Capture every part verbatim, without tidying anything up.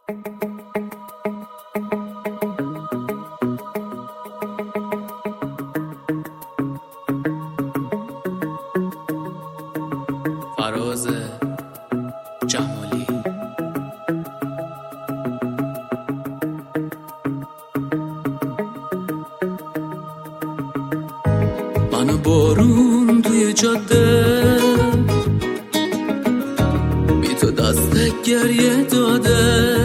فراز جمالی. منو بارون توی جاده بی تو دست گریه داده،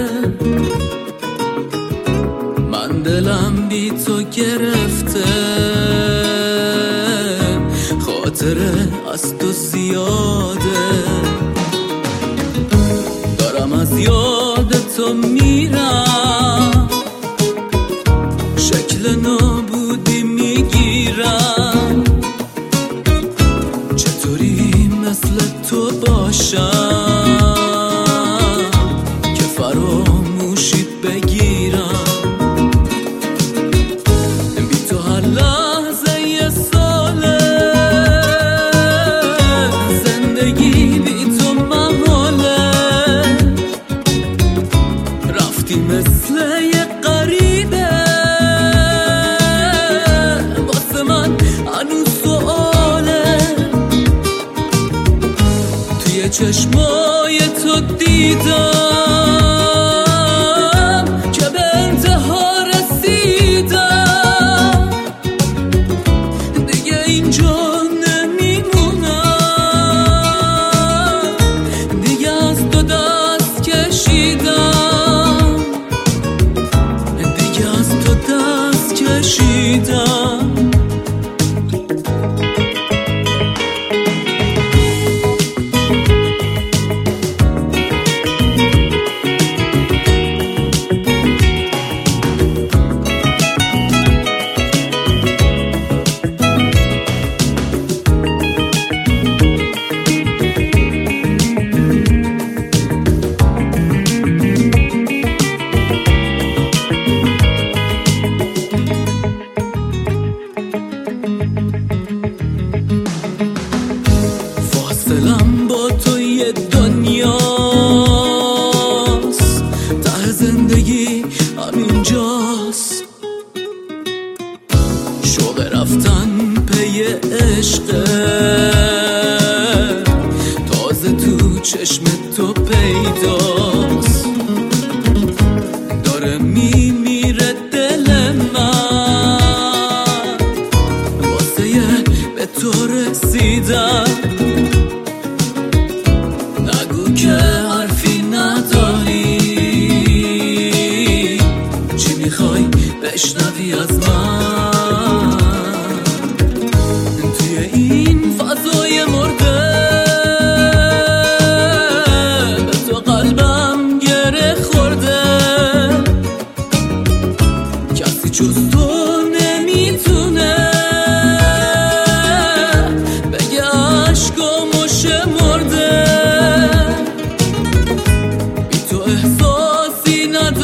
من دلم بی تو گرفته، خاطره از تو زیاده، دارم از یاد تو میرم، شکل نابودی میگیرم، چطوری مثل تو باشم که فراموشیت بگیرم، بی تو هر لحظه یه ساله، زندگی بی تو محاله، رفتی مثل یه غریبه، واسه من هنوز سؤاله، توی چشمای تو دیدم که به انتها رسیدم، دیگه اینجا نمیمونم، دیگه از تو دست کشیدم، دیگه از تو دست کشیدم. فاصلم با تو یه دنیاست، ته زندگی همینجاست، شوق رفتن پی عشقه، تازه تو چشم تو پیداست، داره میمیره دل من واسه یه به تو رسیدن، نگو که حرفی نداری، چی میخوای بشنوی از من، توی این فضای مرده به تو قلبم گره خورده، کسی جز تو نمیتونه بگه عشقامو شمرده، بی تو احساسی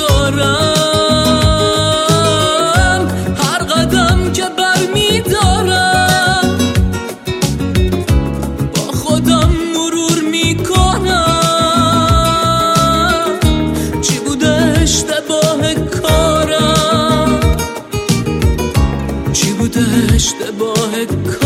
ندارم، هر قدم که برمیدارم با خودم مرور میکنم، چی بوده اشتباه کارم، چی بوده اشتباه کارم.